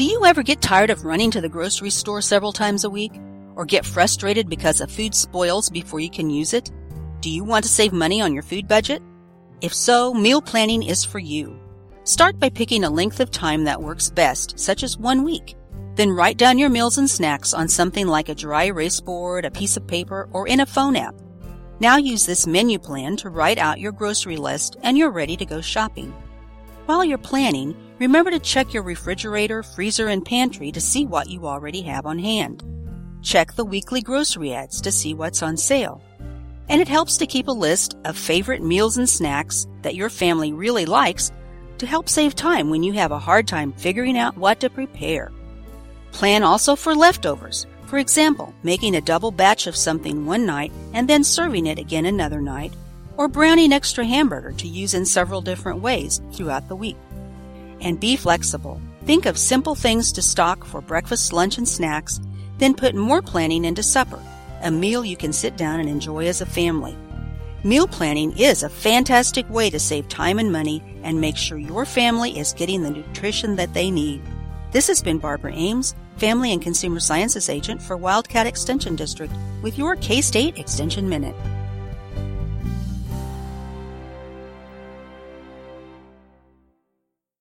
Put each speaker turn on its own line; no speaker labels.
Do you ever get tired of running to the grocery store several times a week? Or get frustrated because a food spoils before you can use it? Do you want to save money on your food budget? If so, meal planning is for you. Start by picking a length of time that works best, such as 1 week. Then write down your meals and snacks on something like a dry erase board, a piece of paper, or in a phone app. Now use this menu plan to write out your grocery list and you're ready to go shopping. While you're planning, remember to check your refrigerator, freezer, and pantry to see what you already have on hand. Check the weekly grocery ads to see what's on sale. And it helps to keep a list of favorite meals and snacks that your family really likes to help save time when you have a hard time figuring out what to prepare. Plan also for leftovers. For example, making a double batch of something one night and then serving it again another night, or browning extra hamburger to use in several different ways throughout the week. And be flexible. Think of simple things to stock for breakfast, lunch, and snacks, then put more planning into supper, a meal you can sit down and enjoy as a family. Meal planning is a fantastic way to save time and money and make sure your family is getting the nutrition that they need. This has been Barbara Ames, Family and Consumer Sciences Agent for Wildcat Extension District with your K-State Extension Minute.